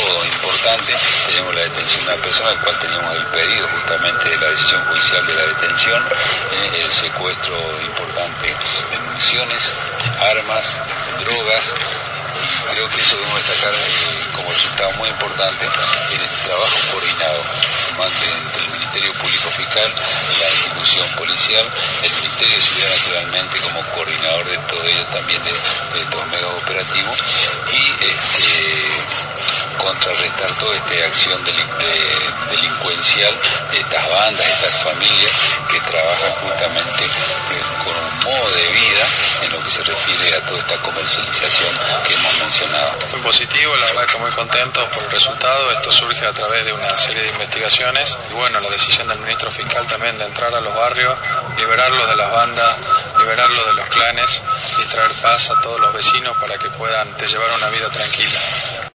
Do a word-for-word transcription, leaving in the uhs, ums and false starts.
hecho importante, tenemos la detención de una persona, al cual teníamos el pedido justamente de la decisión judicial de la detención, eh, el secuestro importante de municiones, armas, drogas. Y creo que eso debemos destacar eh, como resultado muy importante en el trabajo coordinado entre el Ministerio Público Fiscal, la institución policial, el Ministerio de Seguridad naturalmente como coordinador de todo ello también de, de estos medios operativos, y este, contrarrestar toda esta acción de, de, delincuencial de estas bandas, de estas familias que trabajan justamente eh, con un modo de vida en lo que se refiere a toda esta comercialización que hemos mencionado. Muy positivo, la verdad que muy contentos por el resultado. Esto surge a través de una serie de investigaciones y bueno, la decisión del ministro fiscal también de entrar a los barrios, liberarlos de las bandas, liberarlos de los clanes y traer paz a todos los vecinos para que puedan llevar una vida tranquila.